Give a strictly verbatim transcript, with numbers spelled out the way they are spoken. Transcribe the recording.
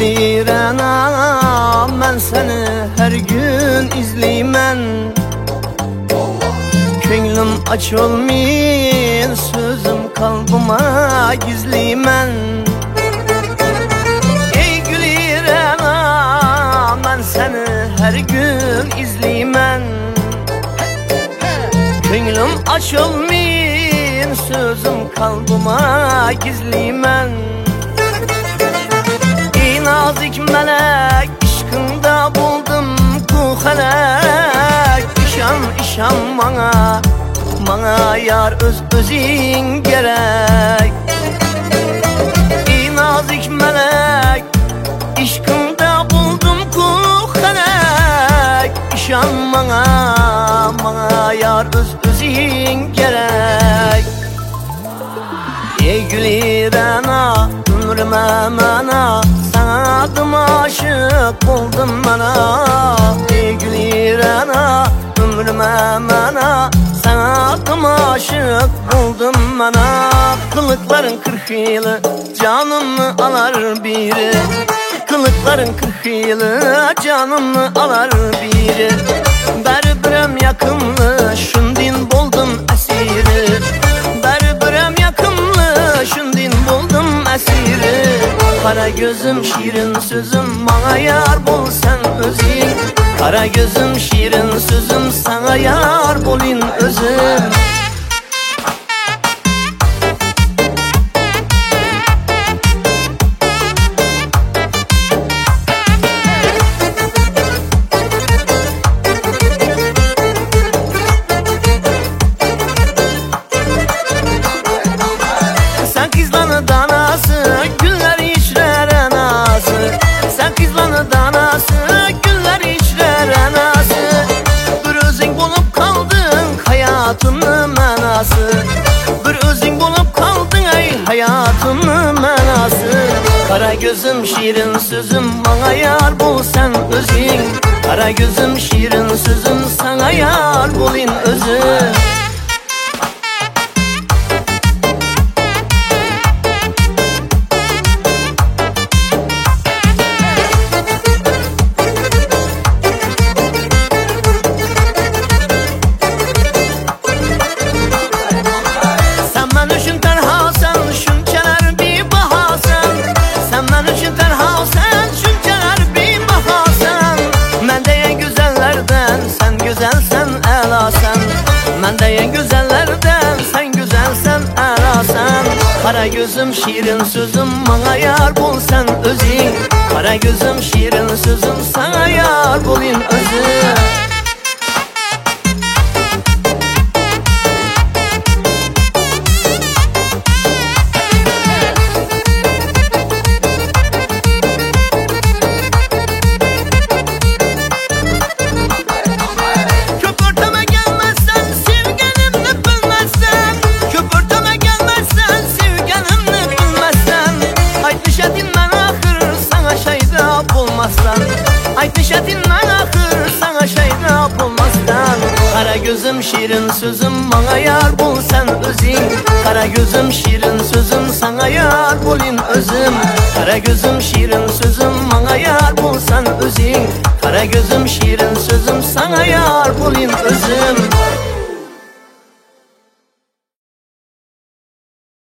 gülir ana, ben seni her gün izleymen. Könglim aç olmayın, sözüm kalbıma gizliymen. Ey gülir ana, ben seni her gün izleymen. Könglim aç olmayın, sözüm kalbıma gizliymen. Ey nazik melek, aşkında buldum ku felek. İşan işan bana, bana yar öz özün gerek. Ey nazik melek, aşkında buldum ku felek. İşan bana, bana yar öz özün gerek. Ey gülir ana, ömrüme mana, sana adım aşık oldum bana. Ey gülir ana, ömrüme mana, sana adım aşık oldum bana. Kılıkların kırk yılı canımı alar biri. Kılıkların kırk yılı canımı alar biri. Berberem yakınlı, şundin buldum esiri. Berberem yakınlı, şundin buldum esiri. Kara gözüm şirin sözüm, bana yar bol sen özün. Kara gözüm şirin sözüm, sana yar bolin özüm. Sen kızlanı danası, güller içrer anası. Sen kızlanı danası, güller içrer anası. Bir özün bulup kaldın hayatının manası. Bir özün bulup kaldın ay hayatının manası. Kara gözüm şirin sözüm, bana yar bul sen özün. Kara gözüm şirin sözüm, sana yar bulin özüm. Ben de en güzellerden, sen güzelsen arasan. Kara gözüm şirin sözüm, bana yar bul sen özün. Kara gözüm şirin sözüm, sana yar bulin özün. Aytmış etinden ahır, sana şeyda bulmazdan. Kara gözüm şirin sözüm, bana yar bul sen özün. Kara gözüm şirin sözüm, sana yar bulin özüm. Kara gözüm şirin sözüm, bana yar bul sen özün. Kara gözüm şirin sözüm, sana yar bulin özüm.